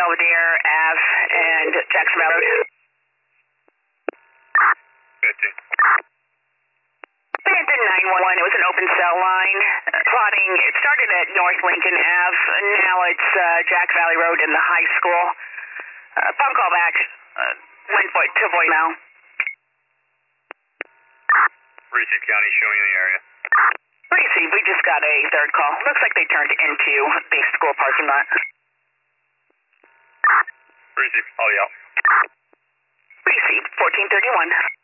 Belvedere Ave and Jackson Valley Road. 50. Abandon 911, it was an open cell line. Plotting, it started at North Lincoln Ave, and now it's Jack Valley Road in the high school. Phone call back, went to voicemail. Receive County showing in the area. Receive, we just got a third call. Looks like they turned into the school parking lot. Receive, all y'all. Receive, 1431.